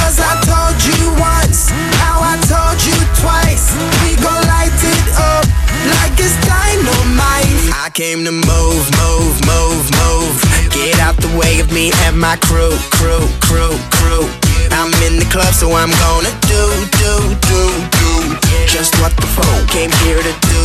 'Cause I told you once, now I told you twice. We gon' light it up like it's dynamite. I came to move, move, move, move. Get out the way of me and my crew, crew, crew, crew. I'm in the club, so I'm gonna do just what the folk came here to do.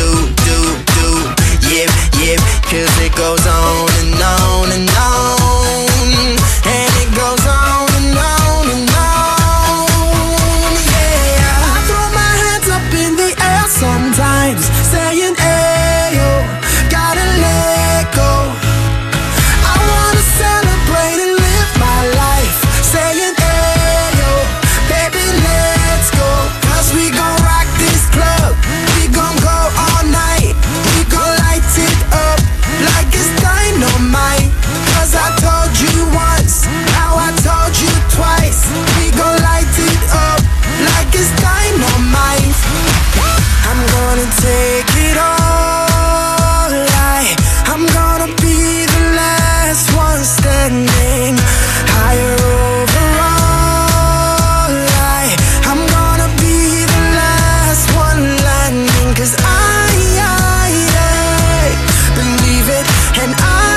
Yeah, 'cause it goes on and on and on, and it goes on and on and on. Yeah, I throw my hands up in the air sometimes, saying, ayo, gotta let go. I wanna celebrate and live my life, saying, ayo, baby, let's go. 'Cause we gon' rock this club, we gon' go all night, we gon' light it up like it's dynamite. 'Cause I told you once, now I told you twice. We gon' light it up like it's dynamite. I'm gonna take it all, I'm gonna be the last one standing. Higher overall, I'm gonna be the last one landing. 'Cause I believe it, and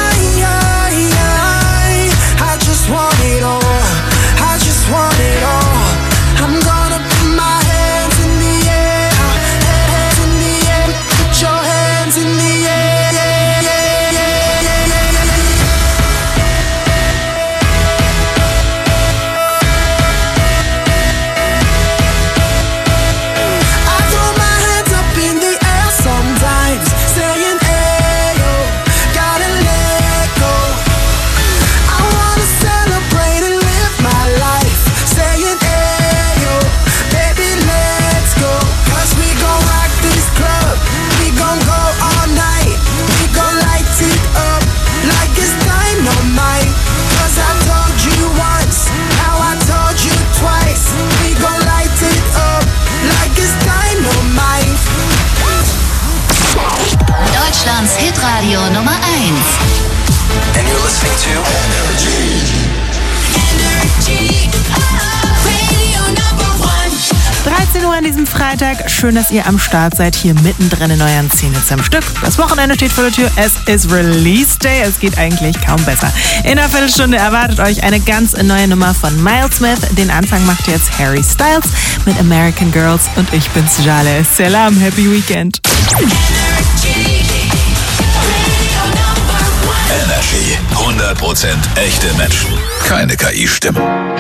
I just want it all, I just want it all. I'm gonna put my hands in the air, hands in the air, put your hands in the air, I throw my hands up in the air sometimes, saying, ayo, gotta let go. I wanna celebrate and live my life, saying, ayo, baby, let's go. 'Cause we gon' rock this club, we gon' go all night, we gon' light it up like it's dynamite. 'Cause I told you once, now I told you twice. We gon' light it up like it's dynamite. Deutschlands Hitradio Nummer 1. And you're listening to Energy Radio Number 1. 13 Uhr an diesem Freitag. Schön, dass ihr am Start seid, hier mittendrin in euren 10 Hits am Stück. Das Wochenende steht vor der Tür. Es ist Release Day. Es geht eigentlich kaum besser. In einer Viertelstunde erwartet euch eine ganz neue Nummer von Miles Smith. Den Anfang macht jetzt Harry Styles mit American Girls. Und ich bin's, Jale. Salam, Happy Weekend. Energy. 100% echte Menschen. Keine KI-Stimmen.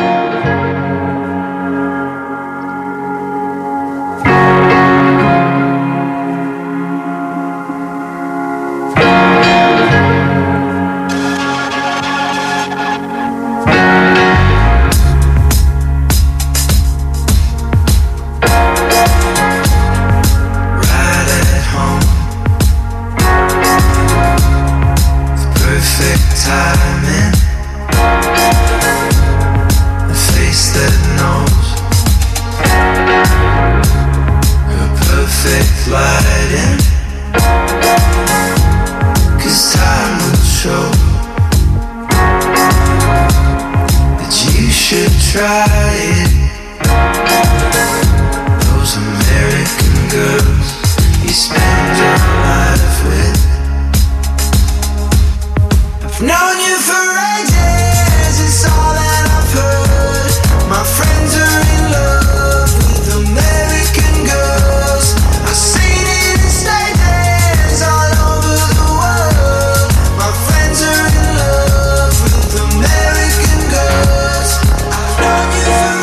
Timing, a face that knows her perfect lighting. 'Cause time will show that you should try it. Those American girls you spend your life with. Known you for ages, it's all that I've heard. My friends are in love with American girls. I've seen it in stages all over the world. My friends are in love with American girls. I've known you for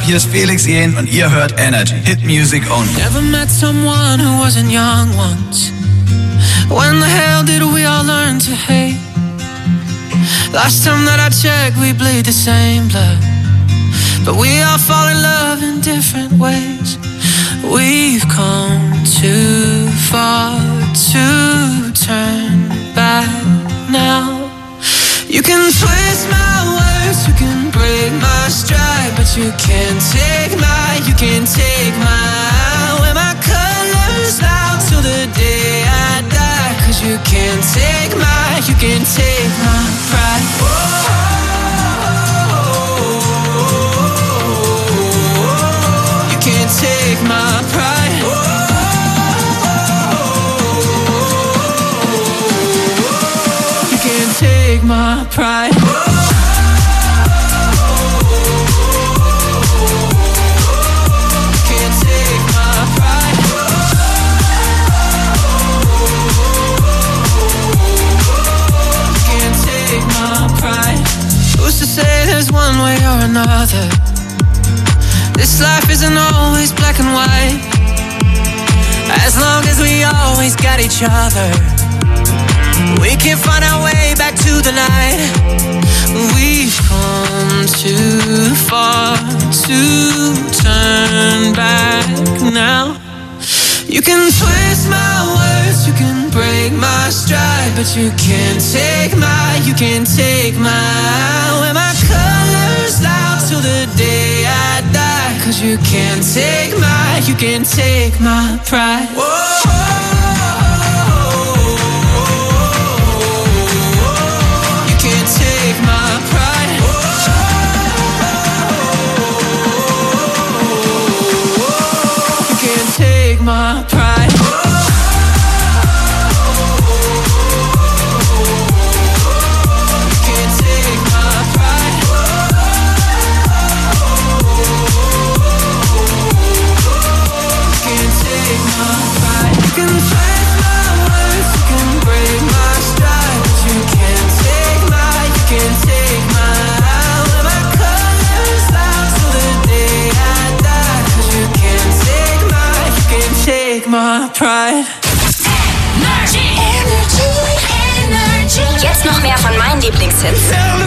hier ist Felix Jähn und ihr hört Energy. Hit Music Only. Never met someone who wasn't young once. When the hell did we all learn to hate? Last time that I checked, we bleed the same blood. But we all fall in love in different ways. We've come too far to turn back now. You can twist my words, you can break my stride, but you can't take my wear my colors out till the day I die. Cause you can't take my pride. You can't take my pride. You can't take my pride. Who's to say there's one way or another? This life isn't always black and white. As long as we always got each other, we can find our way back to the light. We've come too far to turn back now. You can twist my words, you can break my stride, but you can't take my wear my colors out till the day I die. Cause you can't take my pride. You can't take my pride. You can't take my pride. My pride. Energy. Jetzt noch mehr von meinen Lieblingshits.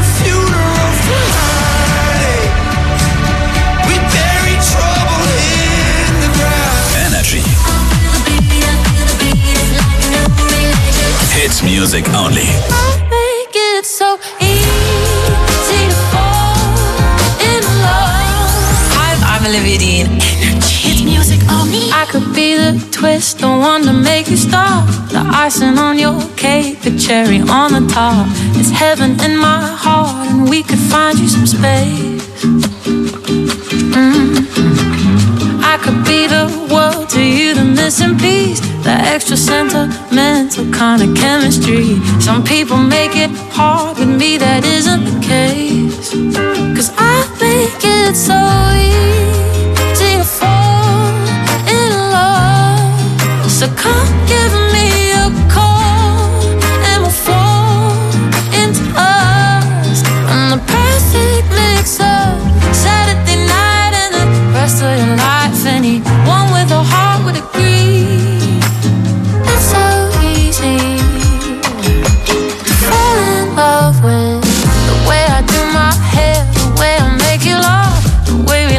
Energy. Hit Music Only. Make it so easy to fall in love. Hi, I'm Olivia Dean. Hit Music Only. I could be the twist, the one to make you stop. The icing on your cake, the cherry on the top. It's heaven in my heart, and we could find you some space. I could be the world to you, the missing piece, the extra sentimental kind of chemistry. Some people make it hard, with me that isn't the case. Cause I make it so easy to fall in love. So come give me a call, and we'll fall into us. I'm the perfect mix of Saturday night and the rest of your life. Anyone with a heart would agree. It's so easy to fall in love with the way I do my hair, the way I make you laugh, the way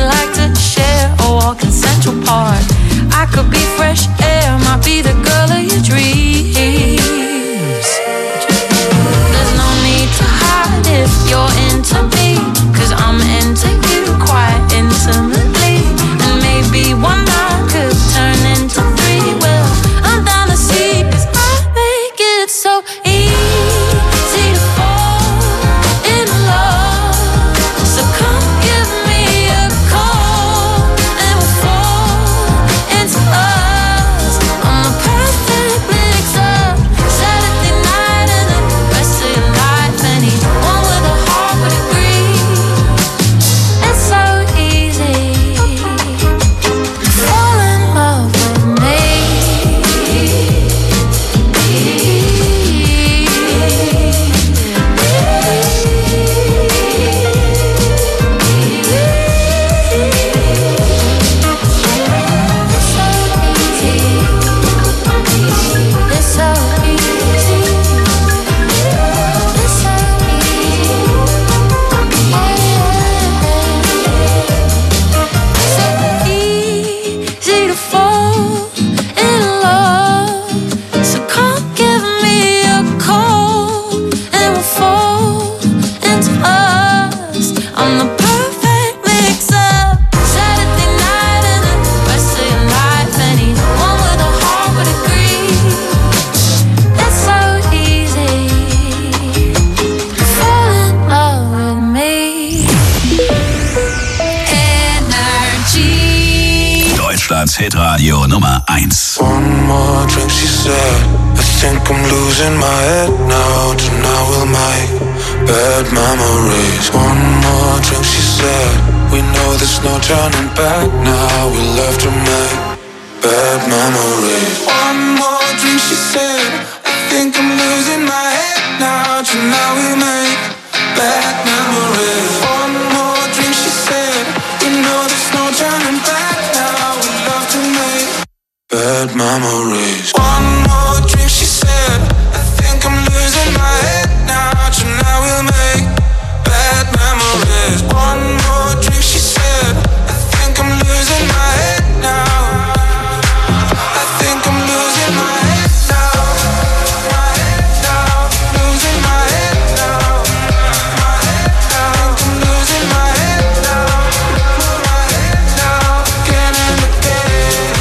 Hitradio Nummer 1. One more drink, she said. I think I'm losing my head now. Tonight we'll make bad memories. One more drink, she said. We know there's no turning back now. We'll have to make bad memories. One more drink, she said. I think I'm losing my head now. Tonight we'll make bad memories. One more drink, she said. We know there's no turning back now. We'll have to make bad memories. One more drink, she said. I think I'm losing my head now. Tonight we'll make bad memories. One more drink, she said. I think I'm losing my head now. I think I'm losing my head now. My head now. Losing my head now. My head now. I think I'm losing my head now. My head now. Again and again.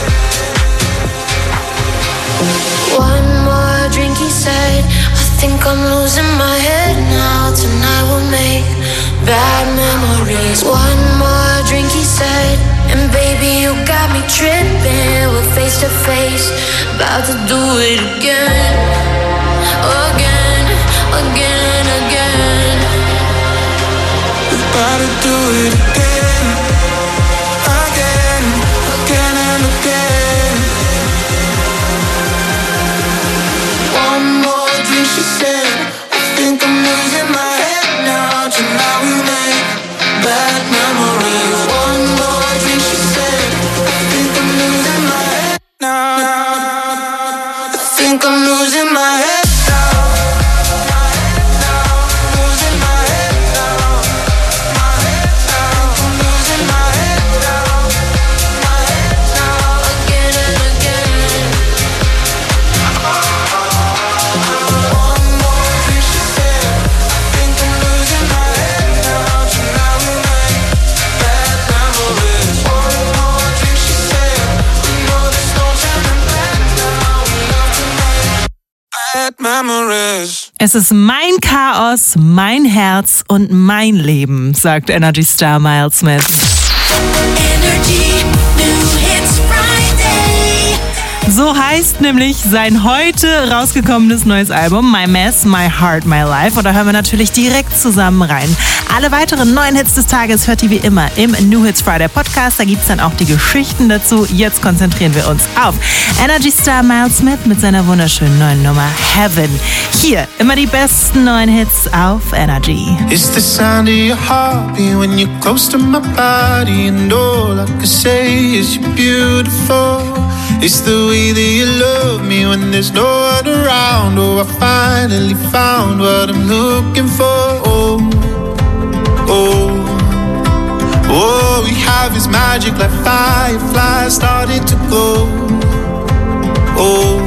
One more drink, he said. I think I'm losing my head now. Tonight we'll make bad memories. One more drink, he said. And baby, you got me tripping. We're face to face, about to do it again. Again, again, again. We're about to do it again. Again, again and again. One more drink, she said. I think I'm losing my head now. Tonight we make bad memories. One more drink, she said. I think I'm losing my head now. I think I'm losing my head now. My head now. Losing my head now. My head now. I'm losing my head now. My head now. Again and again. One more drink, she said. I think I'm losing my head now. Tonight we make bad memories. One more drink, she said. We know there's no turning back now. We love to make bad memories. Es ist mein Chaos, mein Herz und mein Leben, sagt Energy Star Miles Smith. Energy New Hits Friday. So heißt nämlich sein heute rausgekommenes neues Album My Mess, My Heart, My Life. Und da hören wir natürlich direkt zusammen rein. Alle weiteren neuen Hits des Tages hört ihr wie immer im New Hits Friday Podcast. Da gibt es dann auch die Geschichten dazu. Jetzt konzentrieren wir uns auf Energy Star Miles Smith mit seiner wunderschönen neuen Nummer Heaven. Hier immer die besten neuen Hits auf Energy. It's the sound of your heartbeat when you're close to my body, and all I can say is you're beautiful. It's the way that you love me when there's no one around. Oh, I finally found what I'm looking for. Oh, oh, oh, we have this magic like fireflies starting to glow. Oh,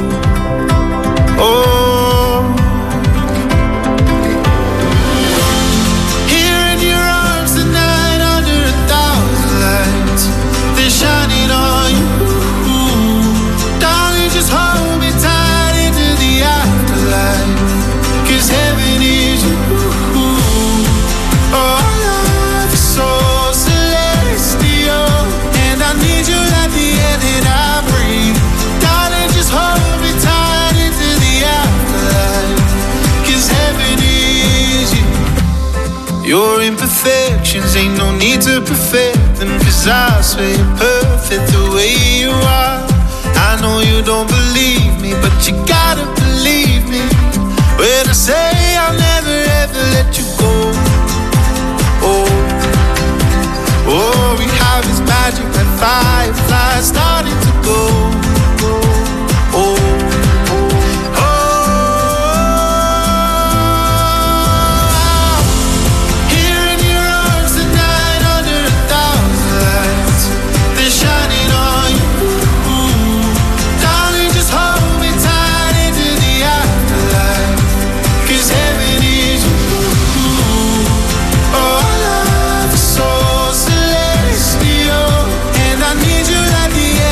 oh. Here in your arms tonight under 1,000 lights, they're shining on you. Darling, just hold me tight into the afterlife, 'cause heaven is you. Oh, our love is so celestial, and I need you like the air that I breathe. Darling, just hold me tight into the afterlife, 'cause heaven is you. Your imperfections ain't no need to perfect them, 'cause I swear you're perfect the way you are. I know you don't believe me, but you gotta believe me when I say I'll never ever let you go. Oh, oh, we have this magic like fireflies starting to go. Oh, oh, here in your arms tonight under 1,000 lights, they're shining on you. Darling, just hold me tight into the afterlife, 'cause heaven is you. Oh, our love is so celestial, and I need you like the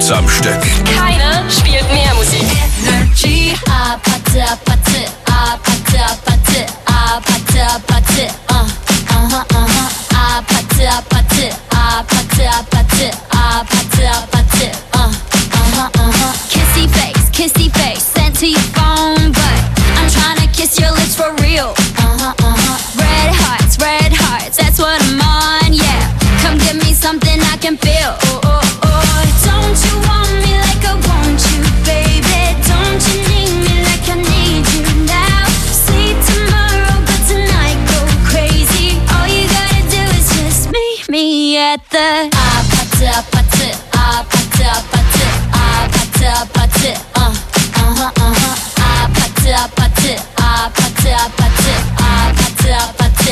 Hits am Stück. Keine spielt mehr Musik. Energy. Apate, apate, apate, apate, apate, apate, apate, apate, apate, apate, apate, apate, kissy face, sent to your phone, but I'm trying to kiss your lips for real. Red hearts, that's what I'm on, yeah. Come give me something I can feel. Oh, oh, oh. Don't you want me like I want you, baby? Don't you need me like I need you now? Sleep tomorrow, but tonight go crazy. All you gotta do is just meet me at the apate, apate, apate, apate, apate, apate, apate, apate, apate, apate, apate,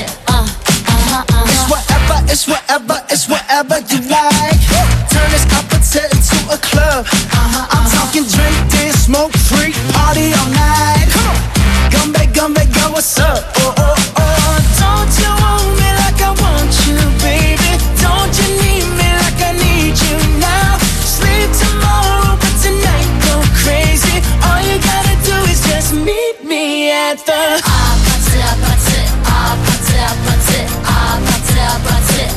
It's whatever, it's whatever you like. Turn this appetite into a club. I'm talking drink this, smoke free, party all night. Come on, gumbe, girl, what's up? Oh, oh, oh. Don't you want me like I want you, baby? Don't you need me like I need you now? Sleep tomorrow, but tonight go crazy. All you gotta do is just meet me at the apate, apate, apate, apate, apate, apate,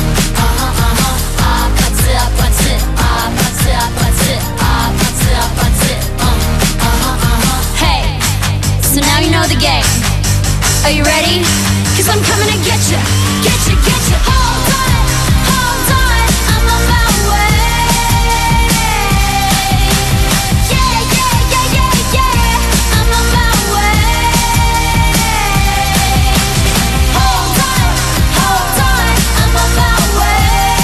Hey, so now you know the game. Are you ready? 'Cause I'm coming to get you, get you, get you. Hold on, I'm on my way. Yeah, yeah, yeah, yeah, yeah, I'm on my way. Hold on, I'm on my way.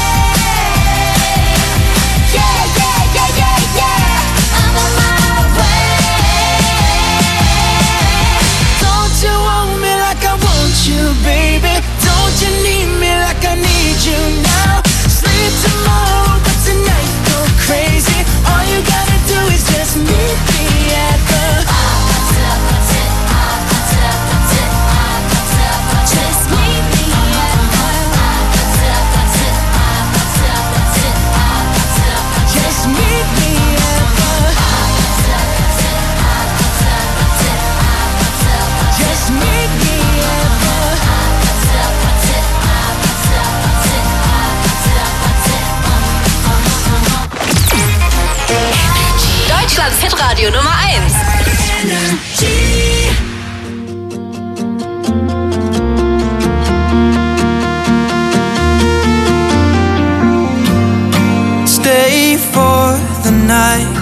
Yeah, yeah, yeah, yeah, yeah, I'm on my way. Don't you want me like I want you, baby? Don't you need me like I need you now? Sleep tomorrow, but tonight go crazy. All you gotta do is just meet me at the Just meet me just meet me at the just meet me at Deutschlands Hitradio Nummer 1. Stay for the night.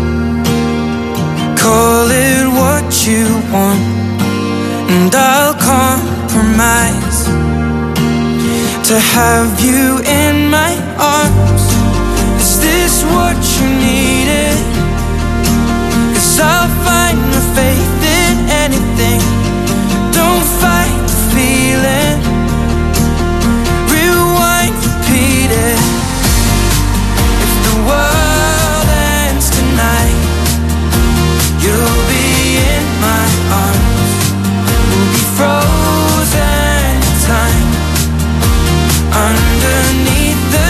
Call it what you want, and I'll compromise to have you in my arms. Is this what you needed? 'Cause I'll find the faith in anything. Don't fight the feeling. Rewind, repeat it. If the world ends tonight, you'll be in my arms. We'll be frozen in time underneath the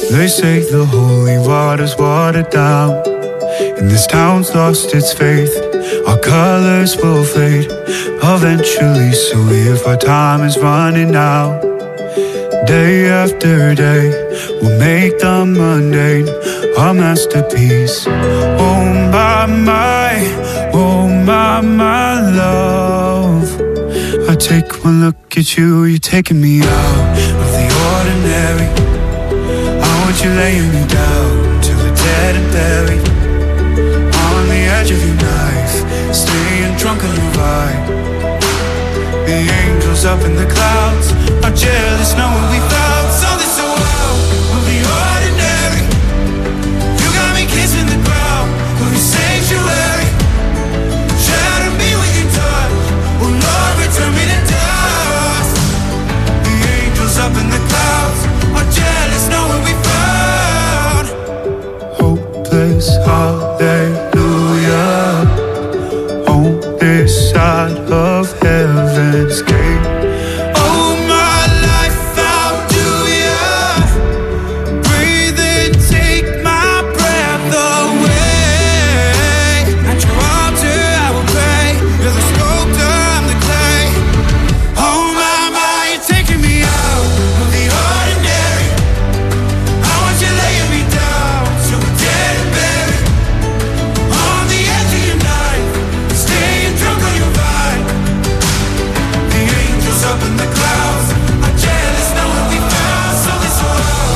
They say the holy water's watered down, and this town's lost its faith. Our colors will fade eventually, so if our time is running out, day after day, we'll make the mundane our masterpiece. Oh my love, I take one look at you, you're taking me out of the ordinary. I want you laying me down till we're dead and buried, on the edge of your knife, staying drunk on your vibe. The angels up in the clouds are jealous knowing we found something so out of the ordinary. You got me kissing the ground of your sanctuary. Shatter me with your touch, oh Lord, return me to dust. The angels up in the clouds are jealous knowing we found hopeless hallelujah on this side of heaven's gate. Oh my life, how do ya breathe and take my breath away? At your altar I will pray, you're the sculptor, I'm the clay. Oh my, you're taking me out of the ordinary. I want you laying me down till we're dead and buried, on the edge of your knife, staying drunk on your vibe. The angels up in the clouds are jealous knowing we found something so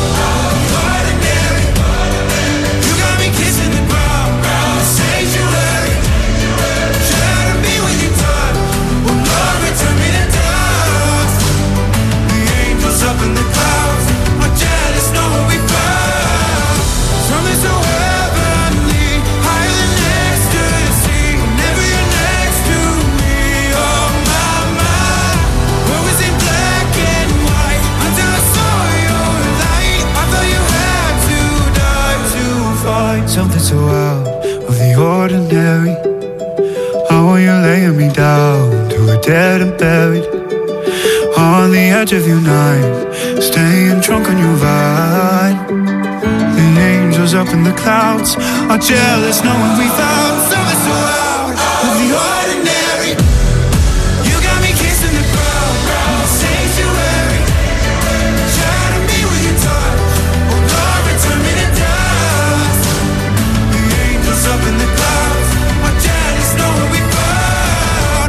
ordinary. You got me kissing the ground, the sanctuary. Shatter me with your touch, oh Lord, return me to dust. The angels up in the clouds are jealous knowing we found something so heavenly, higher than ecstasy. Whenever you're next to me, oh my, what was in black and white until I saw your light. I thought you had to die to find something so out of the ordinary. I want you laying me down till we're dead and buried, on the edge of your knife, staying drunk on your vine. The angels up in the clouds are jealous knowing we found something so out of the ordinary. You got me kissing the ground, the sanctuary. Shatter me with your touch, oh Lord, return me to dust. The angels up in the clouds are jealous knowing we found.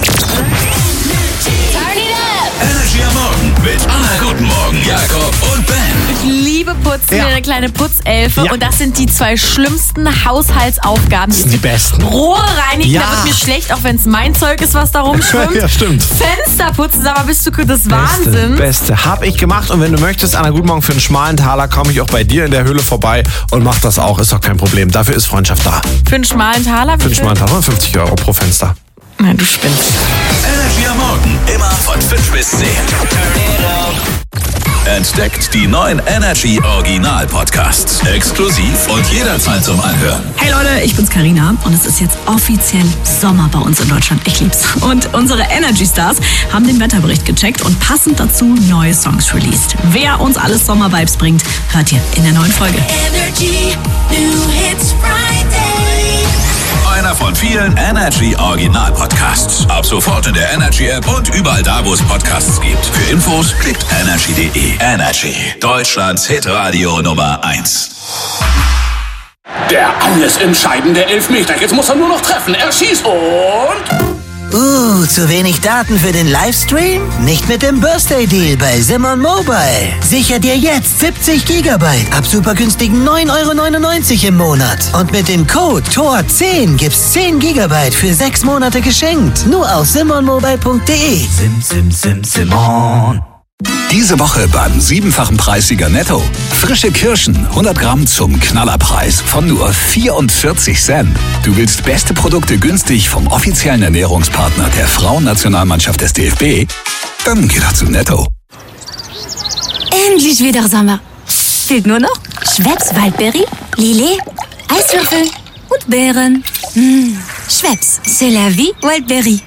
Turn it up! Energy am Morgen mit Anna Guten Morgen, Jakob und Ben. Ich liebe Putzen, Ja. eine kleine Putzelfe. Ja. Und das sind die 2 schlimmsten Haushaltsaufgaben. Das sind die besten. Rohre reinigen, Ja. da wird mir schlecht, auch wenn es mein Zeug ist, was da rumschwimmt. Ja, stimmt. Fenster putzen, sag mal, bist du des Wahnsinns. Beste. Hab ich gemacht. Und wenn du möchtest, Anna, guten Morgen, für einen schmalen Taler komme ich auch bei dir in der Höhle vorbei und mach das auch. Ist doch kein Problem. Dafür ist Freundschaft da. Für einen schmalen Taler? Für einen schmalen Taler 50 € pro Fenster. Nein, du spinnst. Energy am Morgen, immer von 5 bis 10. Entdeckt die neuen Energy Original Podcasts. Exklusiv und jederzeit zum Anhören. Hey Leute, ich bin's Carina und es ist jetzt offiziell Sommer bei uns in Deutschland. Ich lieb's. Und unsere Energy Stars haben den Wetterbericht gecheckt und passend dazu neue Songs released. Wer uns alles Sommer-Vibes bringt, hört ihr in der neuen Folge. Energy, New Hits Friday. Einer von vielen Energy Original Podcasts. Ab sofort in der Energy App und überall da, wo es Podcasts gibt. Für Infos klickt energy.de. Energy, Deutschlands Hitradio Nummer 1. Der alles entscheidende Elfmeter. Jetzt muss er nur noch treffen. Er schießt und... Zu wenig Daten für den Livestream? Nicht mit dem Birthday Deal bei Simon Mobile. Sicher dir jetzt 70 Gigabyte ab super günstigen 9,99 € im Monat. Und mit dem Code TOR10 gibt's 10 Gigabyte für 6 Monate geschenkt. Nur auf simonmobile.de. Simon. Diese Woche beim 7-fachen Preissieger Netto. Frische Kirschen, 100 Gramm zum Knallerpreis von nur 44 Cent. Du willst beste Produkte günstig vom offiziellen Ernährungspartner der Frauennationalmannschaft des DFB? Dann geh doch zu Netto. Endlich wieder Sommer. Fehlt nur noch Schweppes Waldberry, Lillet, Eiswürfel und Beeren. Schweppes, c'est la vie Waldberry.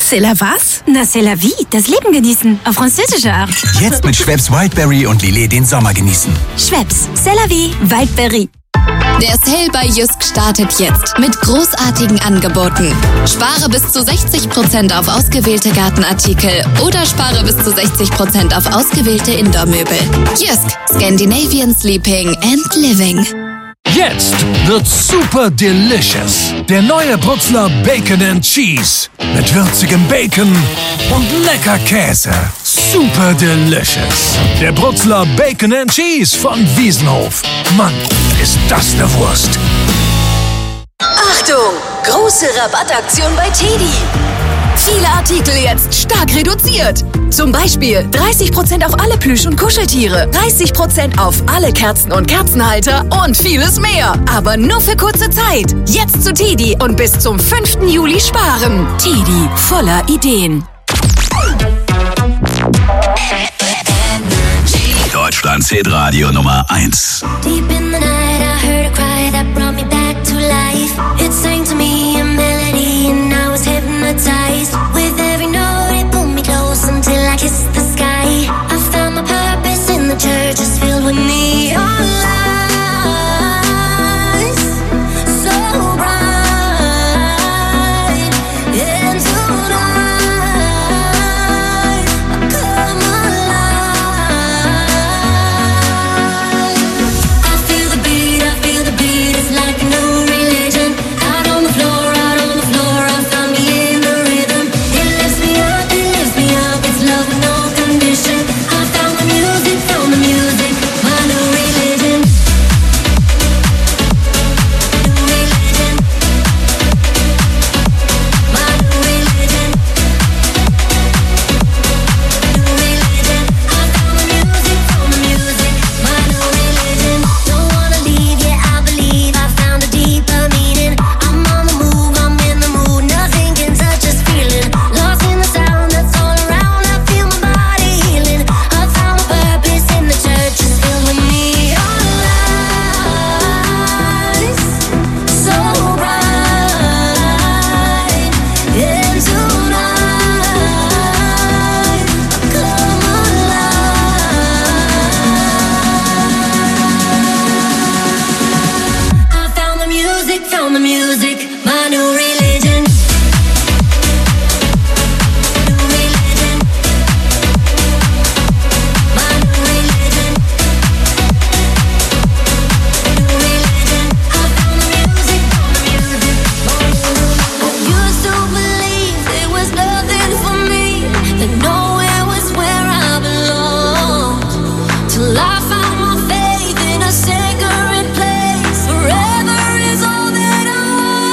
C'est la was? Na, c'est la vie. Das Leben genießen. Auf französische Art. Jetzt mit Schweppes Wildberry und Lillet den Sommer genießen. Schweppes. C'est la vie. Wildberry. Der Sale bei Jysk startet jetzt mit großartigen Angeboten. Spare bis zu 60% auf ausgewählte Gartenartikel oder spare bis zu 60% auf ausgewählte Indoor-Möbel. Jysk, Scandinavian Sleeping and Living. Jetzt wird's super delicious. Der neue Brutzler Bacon and Cheese. Mit würzigem Bacon und lecker Käse. Super delicious. Der Brutzler Bacon and Cheese von Wiesenhof. Mann, ist das eine Wurst. Achtung! Große Rabattaktion bei Teddy. Viele Artikel jetzt stark reduziert. Zum Beispiel 30% auf alle Plüsch- und Kuscheltiere, 30% auf alle Kerzen und Kerzenhalter und vieles mehr. Aber nur für kurze Zeit. Jetzt zu Teddy und bis zum 5. Juli sparen. Teddy, voller Ideen. Deutschlands Hitradio Nummer 1. Deep in the night, I heard a cry that brought me back to life. It sang to me a melody, and I was hypnotized. With every note, it pulled me close until I kissed the sky. I found my purpose in the church, it's filled with neon lights, so bright. And tonight, I come alive. I feel the beat, it's like a new religion. Out on the floor, I found me in the rhythm. It lifts me up, it's love with no condition. I found the music, my new religion. New religion. My new religion. New religion. I found the music, my new religion. Don't wanna leave, yeah, I believe I found a deeper meaning. I'm on the move, I'm in the mood, nothing can touch this feeling. Lost in the sound that's all around, I feel my body healing. I found my purpose in the church, it's filled with neon lights, so bright. And tonight, I come alive. I found the music, my new religion. New religion. My new religion. New religion. I found the music, I used to believe there was nothing for me, that nowhere was where I belonged. Till I found my faith in a sacred place. Forever is all that I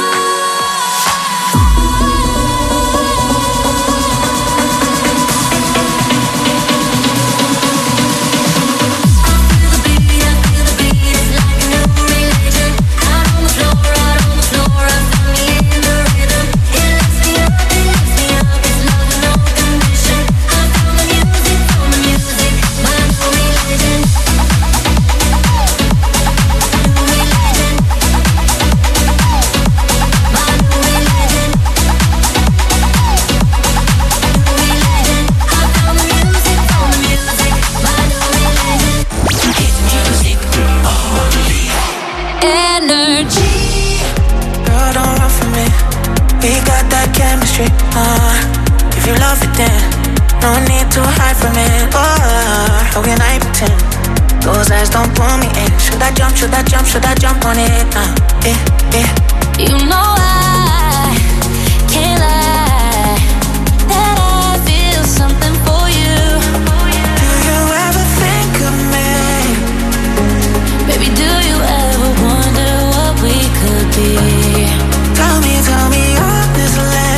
energy. Girl, don't run from me. We got that chemistry. If you love it, then no need to hide from it. How can I pretend? Those eyes don't pull me in. Should I jump on it? You know I can't lie that I feel something for you. Do you ever think of me? Baby, do you ever wonder what we could be? Tell me honestly.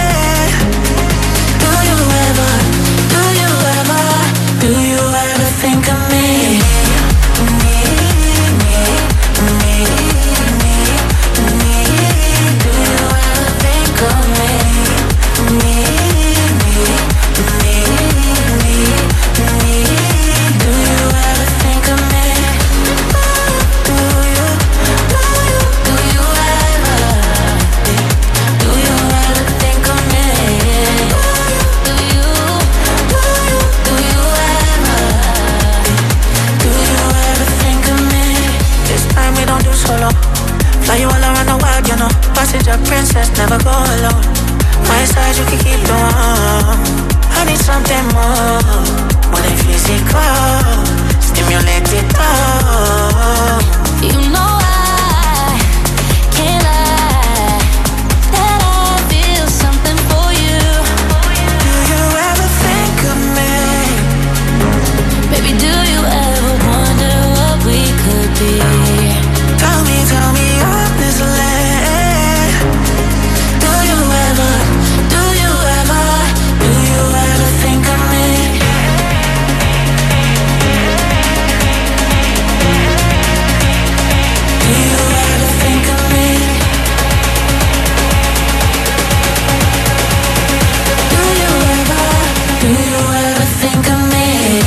Do you ever think of me? Passenger princess, never go alone. My side, you can keep the one. I need something more than physical. Stimulate it all. You know I can't lie that I feel something for you. Do you ever think of me? Baby, do you ever wonder what we could be? Tell me honestly. Do you ever think of me? Do you ever think of me? Do you ever think of me?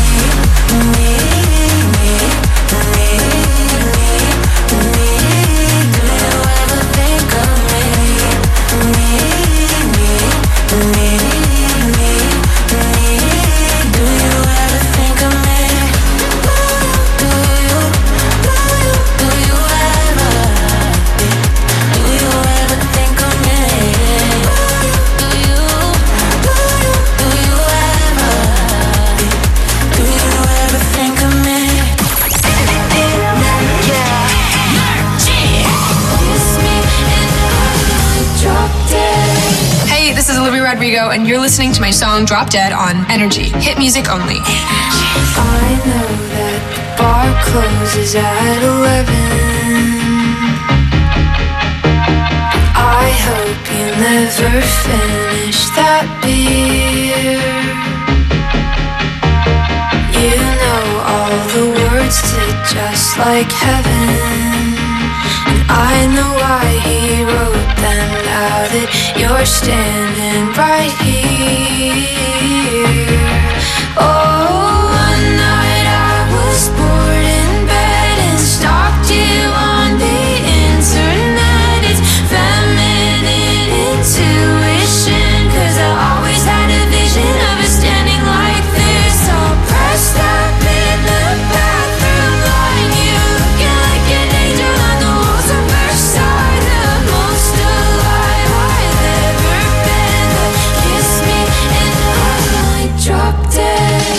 Rodrigo, and you're listening to my song Drop Dead on Energy. Hit music only. I know that the bar closes at 11. I hope you never finish that beer. You know all the words to Just Like Heaven. I know why he wrote them now that you're standing right here. Oh, one night I was bored in bed and stalked you on the internet. It's feminine intuition, 'cause I always had a vision of us standing like this, all pressed up in the bathroom line. You looking like an angel on the walls of Versailles, the most alive I've ever been. Kiss me and I might drop dead.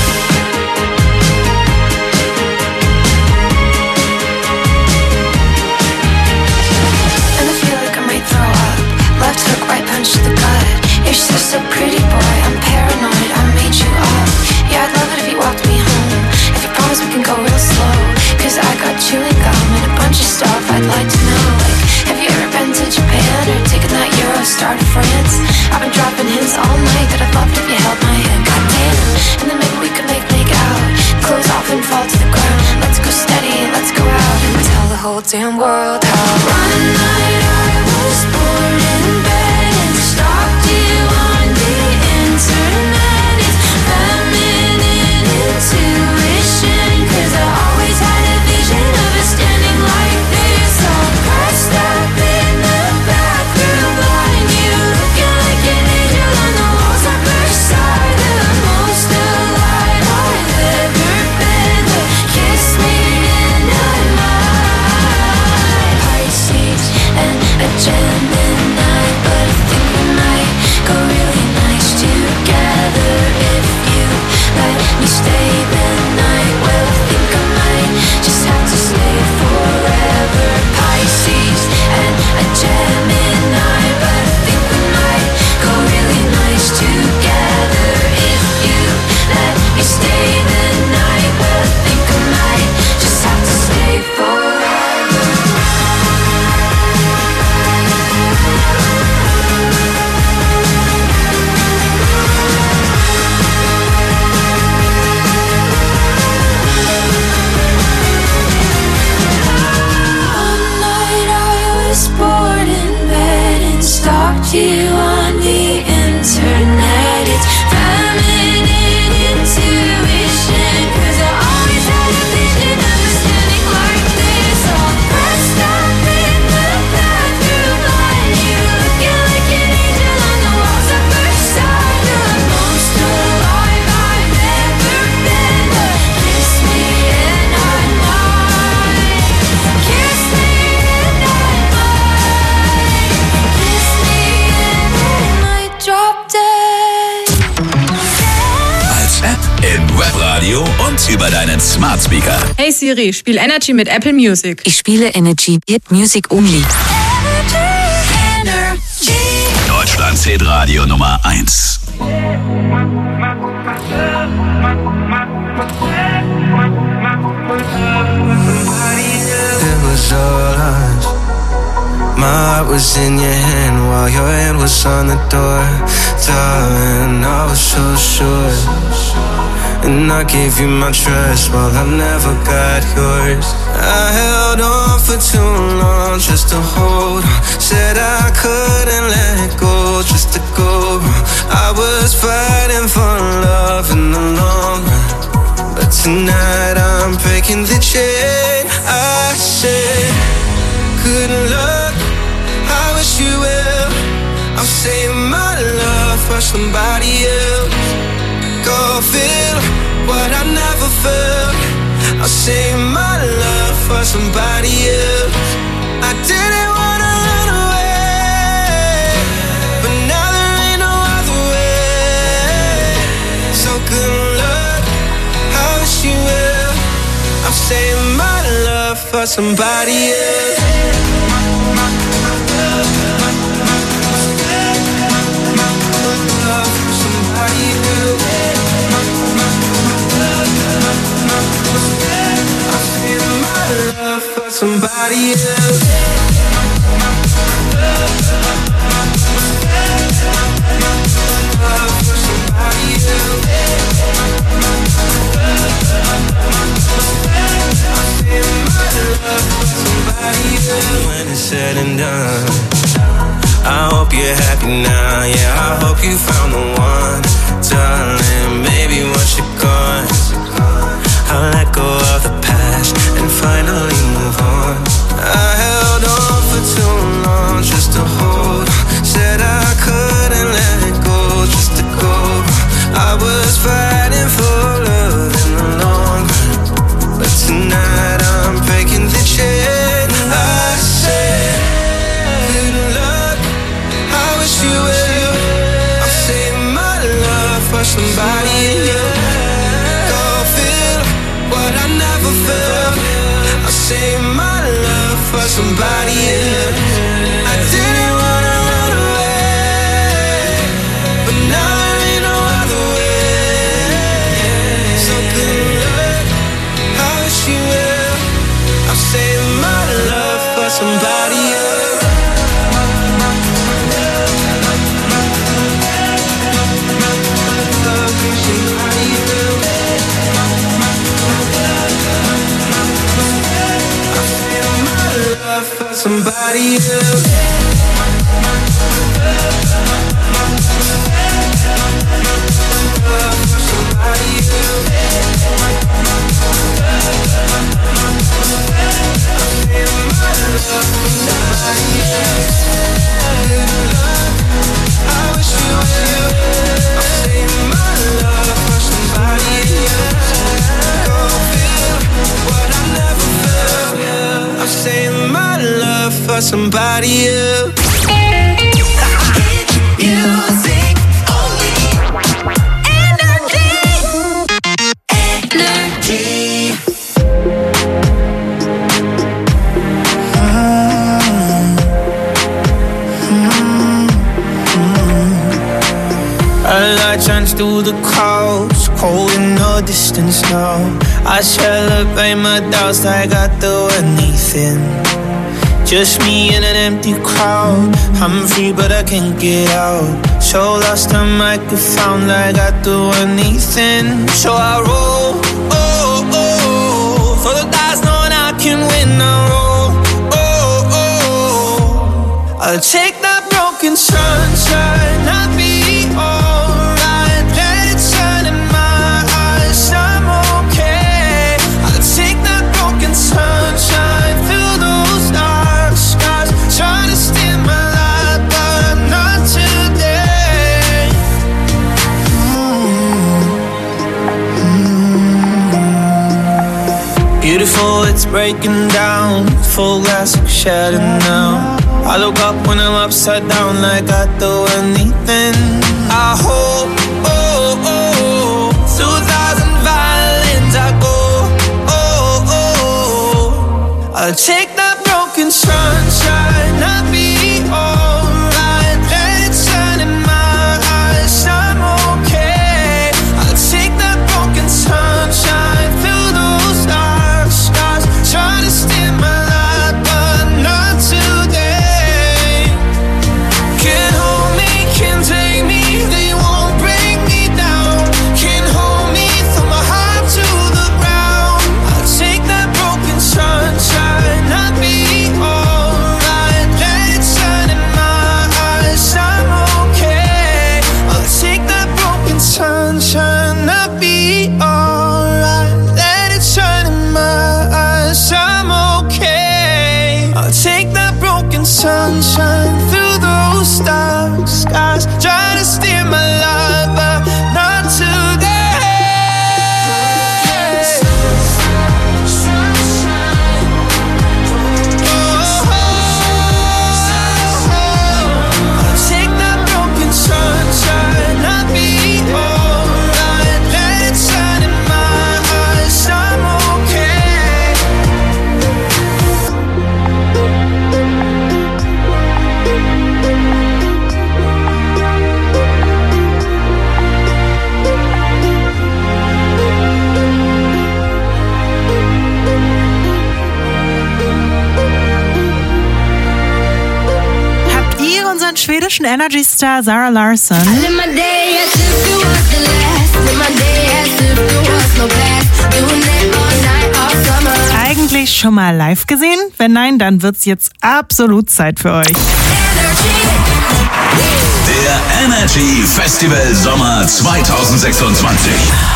And I feel like I might throw up. Left hook, right punch to the gut. You're so pretty, boy, I'm paranoid, I made you up. Yeah, I'd love it if you walked me home. If you promise we can go real slow, 'cause I got chewing gum and a bunch of stuff I'd like to know. Like, have you ever been to Japan or taken that Eurostar to France? I've been dropping hints all night that I'd love it if you held my hand. Goddamn, and then maybe we could make out. Close off and fall to the ground. Let's go steady, let's go out and tell the whole damn world how. One night I was bored in bed and stalked you on the internet. It's feminine intuition, 'cause I always had a vision of us standing like this, all pressed up in the bathroom line. You looking like an angel on the walls of Versailles, the most alive I've ever been. Kiss me and I might. Pisces and a Gemini, but I think we might go really nice together if you let me stay the night. Well, I think I might just have to stay forever. Pisces and a Gemini, but I think we might go really nice together if you let me stay the night. Well, I think I might just have to stay forever. One night I was bored in bed and stalked you on the internet. It's feminine intuition, 'cause I always had a vision of us standing like this, all pressed up in the bathroom line. You looking like an angel on the walls of Versailles, the most alive I've ever been. Kiss me and I might. Kiss me and I might. als Smart Speaker. Hey Siri, spiel Energy mit Apple Music. Ich spiele Energy mit Music Only. Deutschlands Hitradio Nummer 1. It was all us. My heart was in your hand while your hand was on the door. Darling, I was so sure. And I gave you my trust while I never got yours. I held on for too long just to hold on. Said I couldn't let go just to go wrong. I was fighting for love in the long run, but tonight I'm breaking the chain. I said, good luck, I wish you well. I'm saving my love for somebody else. Go feel what I never felt. I'll save my love for somebody else. I didn't wanna run away, but now there ain't no other way. So good luck, I wish you well. I'm saving my love for somebody else. Somebody else. When it's said and done, I hope you're happy now. Yeah, I hope you found the one, darling. Maybe once you're gone, I'll let go of the past and finally move on. I held on for too long just to hold on. Said I couldn't let go just to go wrong. I was fighting for love in the long run, but tonight I'm breaking the chain. I said, good luck, I wish you well. I'm saving my love for somebody else. Go feel what I never felt. I'll save my love for somebody else. I didn't wanna run away, but now there ain't no other way. So good luck, I wish you well. I'll save my love for somebody else. For somebody else. I wish you well. I'm saving my love for somebody else. Go feel what I never felt. I'm saving my love for somebody else. Music only. Energy. A light shines through the clouds, cold in the distance now. I celebrate my doubts like I do anything. Just me in an empty crowd. I'm free but I can't get out. So lost I might get found like I do anything. So I roll, oh, oh, for the guys knowing I can win. I roll, oh, oh, I'll take that broken sunshine, I'll be alright. Let it shine in my eyes, I'm okay. I'll take that broken sunshine, fill those dark skies. Try to steal my light, but not today. Beautiful, it's breaking down. Full glass shattered now. I look up when I'm upside down like I do anything. I hope, oh, oh, 2,000 violins I go. I'll take that broken sunshine, I'll be alright. Let it shine in my eyes, I'm okay. I'll take that broken sunshine through those dark skies. Try to steal my light, but not today. Can't hold me, can't take me, they won't bring me down. Can't hold me, throw my heart to the ground. I'll take that broken sunshine, I'll be alright. Let it shine in my eyes, I'm okay. I'll take that broken sunshine, I'll be alright. Let it shine in my eyes, I'm okay. I'll take that broken sunshine through those dark skies. Try to steer my life, but not today. I'll take that broken sunshine, I'll be alright. Let it shine in my eyes, I'm okay. Habt ihr unseren schwedischen Energy-Star Zara Larsson Live my day as if it was the last. Live my day as if there was no past. Doing it all night, all summer. eigentlich schon mal live gesehen? Wenn nein, dann wird's jetzt absolut Zeit für euch. Der Energy Festival Sommer 2026.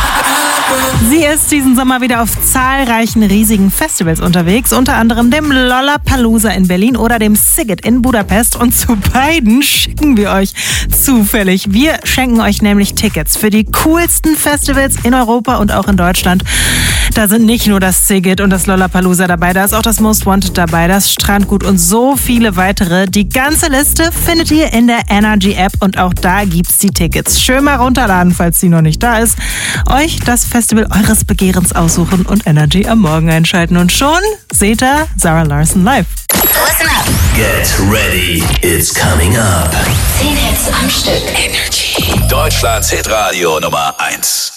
Sie ist diesen Sommer wieder auf zahlreichen riesigen Festivals unterwegs, unter anderem dem Lollapalooza in Berlin oder dem Sziget in Budapest. Und zu beiden schicken wir euch zufällig. Wir schenken euch nämlich Tickets für die coolsten Festivals in Europa und auch in Deutschland. Da sind nicht nur das Sziget und das Lollapalooza dabei, da ist auch das Most Wanted dabei, das Strandgut und so viele weitere. Die ganze Liste findet ihr in der Energy App und auch da gibt's die Tickets. Schön mal runterladen, falls die noch nicht da ist. Euch das Festival eures Begehrens aussuchen und Energy am Morgen einschalten. Und schon seht ihr Zara Larsson live. Listen up. Get ready, it's coming up. 10 Hits am Stück. Energy. Deutschlands Hitradio Nummer 1.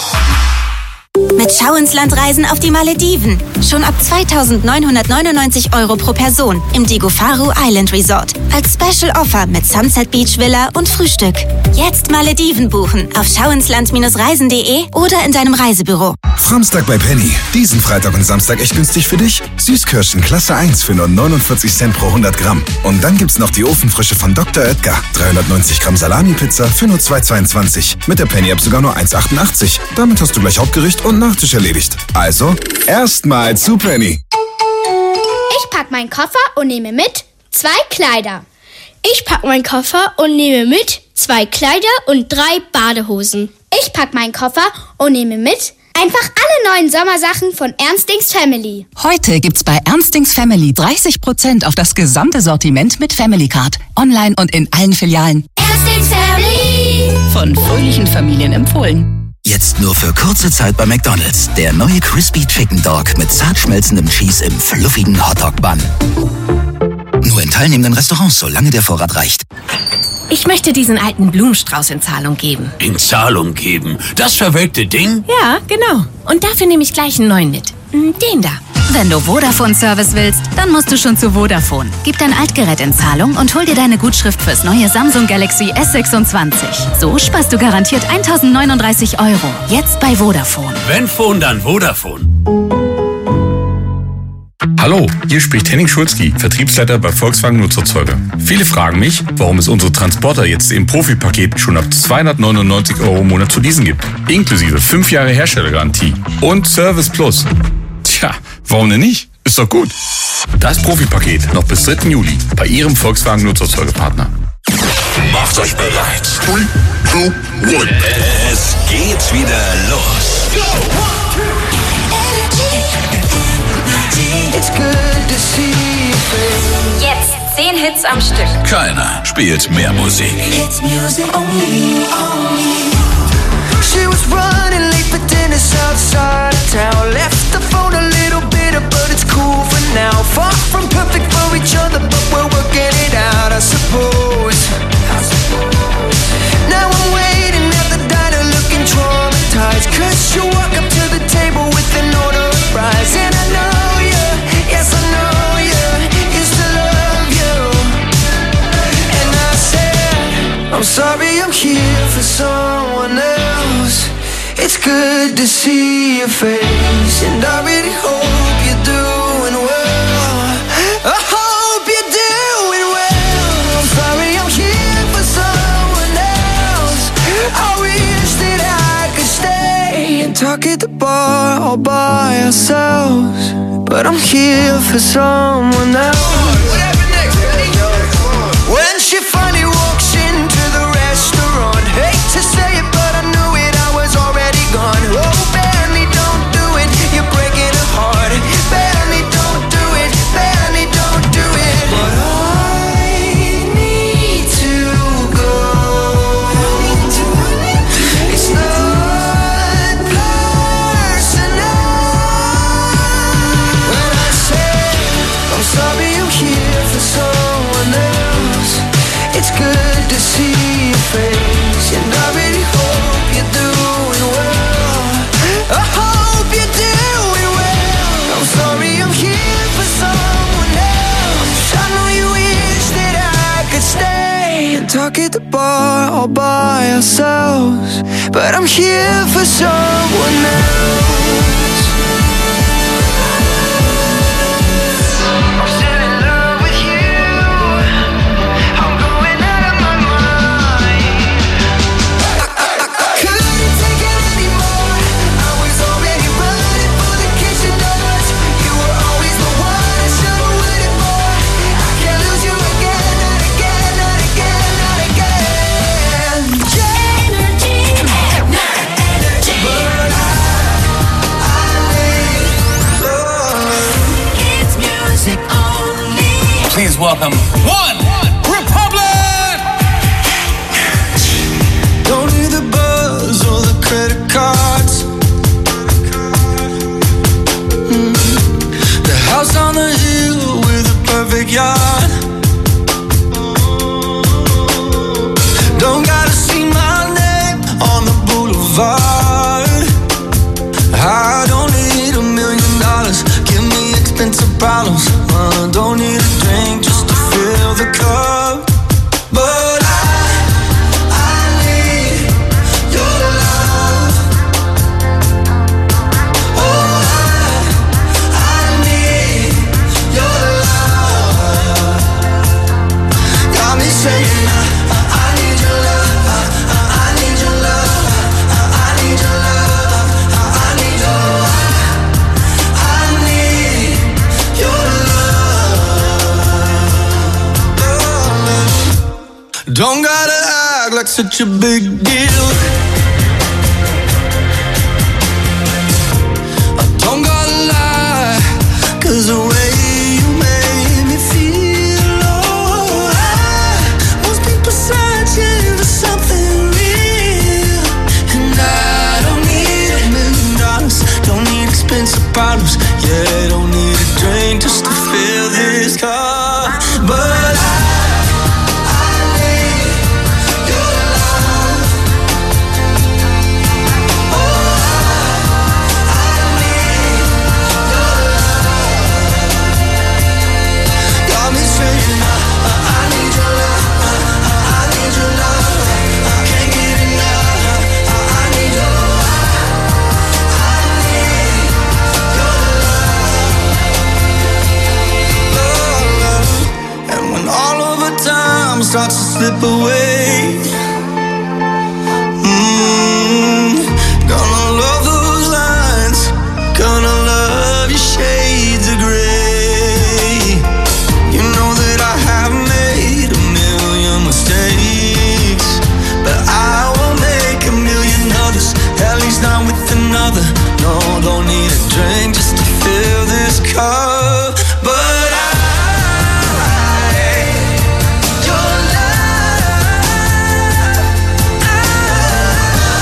Mit Schau ins Land reisen auf die Malediven. Schon ab 2.999 € pro Person im Digofaru Island Resort. Als Special Offer mit Sunset Beach Villa und Frühstück. Jetzt Malediven buchen auf schauinsland-reisen.de oder in deinem Reisebüro. Samstag bei Penny. Diesen Freitag und Samstag echt günstig für dich. Süßkirschen Klasse 1 für nur 49 Cent pro 100 Gramm. Und dann gibt's noch die Ofenfrische von Dr. Oetker. 390 Gramm Salami-Pizza für nur 2,22. Mit der Penny-App sogar nur 1,88. Damit hast du gleich Hauptgericht und Nachtisch erledigt. Also, erstmal zu Penny. Ich pack meinen Koffer und nehme mit 2 Kleider. Ich pack meinen Koffer und nehme mit 2 Kleider und 3 Badehosen. Ich pack meinen Koffer und nehme mit einfach alle neuen Sommersachen von Ernstings Family. Heute gibt's bei Ernstings Family 30% auf das gesamte Sortiment mit Family Card. Online und in allen Filialen. Ernstings Family. Von fröhlichen Familien empfohlen. Jetzt nur für kurze Zeit bei McDonald's. Der neue Crispy Chicken Dog mit zart schmelzendem Cheese im fluffigen Hotdog-Bun. Nur in teilnehmenden Restaurants, solange der Vorrat reicht. Ich möchte diesen alten Blumenstrauß in Zahlung geben. In Zahlung geben? Das verwelkte Ding? Ja, genau. Und dafür nehme ich gleich einen neuen mit. Den da. Wenn du Vodafone-Service willst, dann musst du schon zu Vodafone. Gib dein Altgerät in Zahlung und hol dir deine Gutschrift fürs neue Samsung Galaxy S26. So sparst du garantiert 1.039 €. Jetzt bei Vodafone. Wenn Phone, dann Vodafone. Hallo, hier spricht Henning Schulzki, Vertriebsleiter bei Volkswagen Nutzfahrzeuge. Viele fragen mich, warum es unsere Transporter jetzt im Profipaket schon ab 299 € im Monat zu leasen gibt. Inklusive 5 Jahre Herstellergarantie und Service Plus. Tja, warum denn nicht? Ist doch gut. Das Profipaket noch bis 3. Juli bei Ihrem Volkswagen Nutzfahrzeugepartner. Macht euch bereit. 3, 2, 1. Es geht wieder los. Jetzt 10 Hits am Stück. Keiner spielt mehr Musik. She was running late for dinner outside of town. Left the phone a little bitter, but it's cool for now. Far from perfect for each other, but we're working it out, I suppose. Now I'm waiting at the diner looking traumatized, 'cause you walk up to the table with an order of fries. And I know you, yes I know you, used to love you. And I said, I'm sorry I'm here for someone else. It's good to see your face, and I really hope you're doing well. I hope you're doing well. I'm sorry I'm here for someone else. I wish that I could stay and talk at the bar all by ourselves, but I'm here for someone else. When she finally walks into the restaurant, hate to say it, but I knew it, I was already gone. Oh, barely don't do it, you're breaking her heart. Barely don't do it, barely don't do it. But I need to go. It's not personal. When I say I'm sorry I'm here for someone else, it's good to see your face, and I really hope you're doing well. I hope you're doing well. I'm sorry I'm here for someone else. I know you wish that I could stay and talk at the bar all by ourselves, but I'm here for someone else. I'm still in love with you. I'm going out of my mind. I couldn't take it anymore. I was already running for the kitchen doors. You were always the one I should've waited for. I can't lose you again, not again, not again, not again. Energy, energy. But I need love. It's music only. Please welcome One Republic! Don't need the buzz or the credit cards. The house on the hill with a perfect yard. Don't gotta see my name on the boulevard. I don't need $1 million. Give me expensive bottles. Don't need a drink just to fill the cup. But I need your love. Oh, I need your love. Got me saying I need your love. I need your love. I need your love. I need your I need your love. Don't gotta act like such a big deal. I don't gotta lie, 'cause the way you made me feel, oh, I must be searching for something real. And I don't need $1 million, don't need expensive bottles, yeah, don't need a drink just to fill this cup. But I need your love. Oh, I need your love. Got me saying I need your love. I need your love. I can't get enough. I need your love. And when all of the time starts to slip away, gonna love those lines, gonna love your shades of gray. You know that I have made $1 million mistakes, but I won't make $1 million others, at least not with another. No, don't need a drink just to fill this cup. But your love,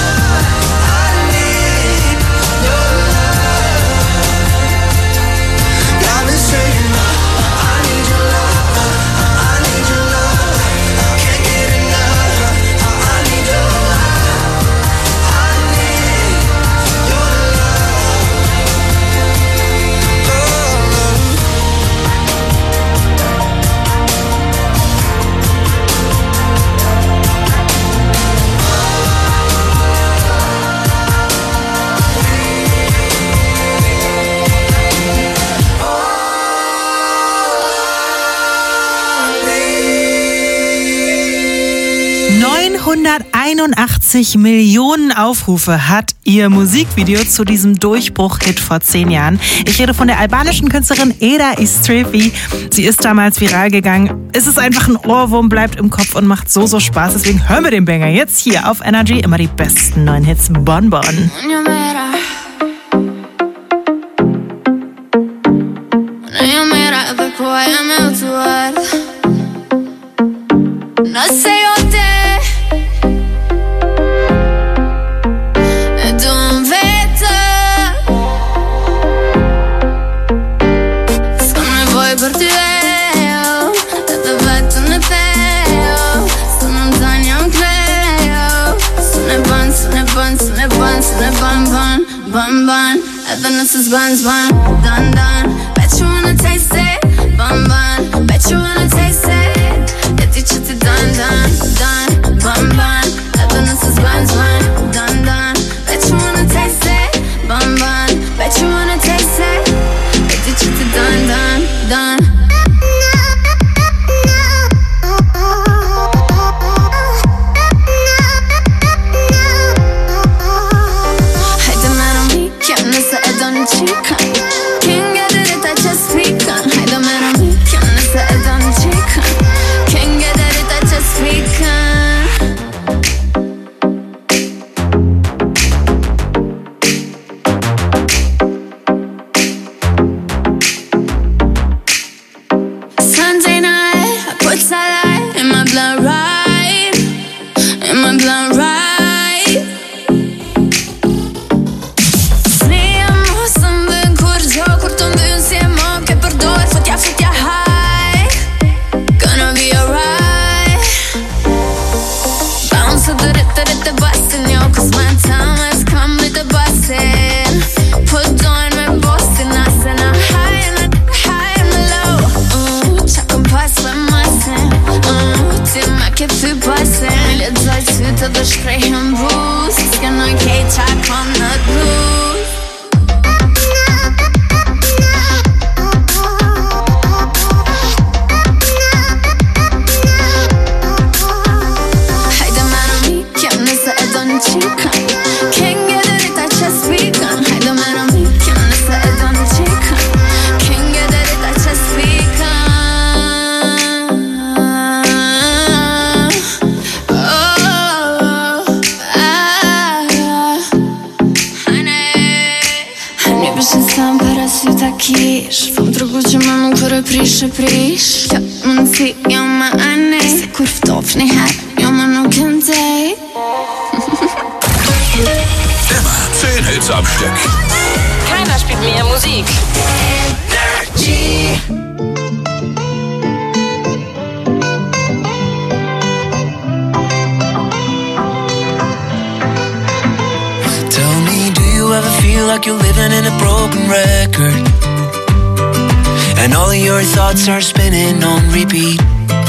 181 Millionen Aufrufe hat ihr Musikvideo zu diesem Durchbruch-Hit vor 10 Jahren. Ich rede von der albanischen Künstlerin Eda Istrefi. Sie ist damals viral gegangen. Es ist einfach ein Ohrwurm, bleibt im Kopf und macht so Spaß. Deswegen hören wir den Banger jetzt hier auf Energy. Immer die besten neuen Hits. Bon Bon. No sei o te e du më vete. S'kam nevoj për ty edhe vetën e thejo. Së në më dan jam klejo. Së ne ban, së ne ban, së ne ban, së ne ban, ban, ban, ban. Edhe nëse s'ban, s'ban, dan, dan. Bet you wanna taste it, ban, ban. Bet you wanna taste it. Jeti që ti dan, dan, dan, ban, ban. Edhe nëse s'ban, s'ban, dan, dan. Bet you wanna taste it, ban, ban. Bet you wanna taste it. Jeti që ti dan, dan, dan. Hajde mero mi, kjo nëse e do një qika. Can't get it if I just speak on. Hajde mero mi, kjo nëse e do një qika. Can't get it if I just speak on. Sunday night, I put sunlight in my blood right, in my blood right. Sneja mo së mbën kur gjo, kur të mbën si e mo ke përdor, futja high. Gonna be alright. Bounce të rrit të basin, yo, cause my time has come with the bussin'. Put on my bossin', I said I'm high and the low. Qakëm pas për masin, ti ma ke py pasin. Ledzoj sytë dhe shkrejhën bus, s'kenoj kej qakëm në blues. Hajde mero mi, kjo nëse e do një qika. Can't get it if I just speak on. Hajde mero mi, kjo nëse e do një qika. Can't get it if I just speak on. Hani bëshin sa më para sy ta kish. Fëm tregu që më nuk kërë prish e prish. Kjo mundësi jo më ane. Se kur ftof një herë jo më nuk këndej. Immer 10 Hits am Stück. Keiner spielt mehr Musik. Energy. Tell me, do you ever feel like you're living in a broken record? And all of your thoughts are spinning on repeat.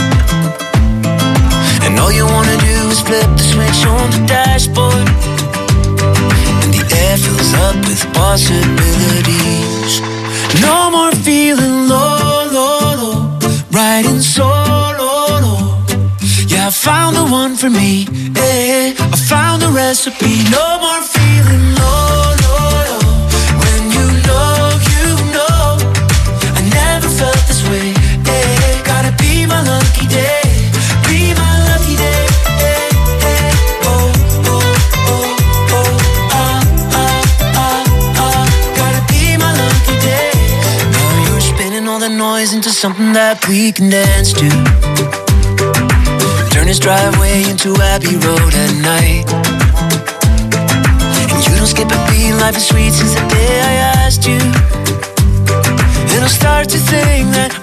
And all you wanna do is flip the switch on the dashboard. And the air fills up with possibilities. No more feeling low, low, low. Riding solo, low. Yeah, I found the one for me. Yeah, I found the recipe. No more feeling low, low, low. When you know, I never felt this way. Yeah, gotta be my lucky day. Be my lucky day. Yeah, oh, oh, oh, oh, gotta be my lucky day. Now you're spinning all the noise into something that we can dance to. Turn his driveway into Abbey Road at night. And you don't skip a beat, life is sweet since the day I asked you. And I'll start to think that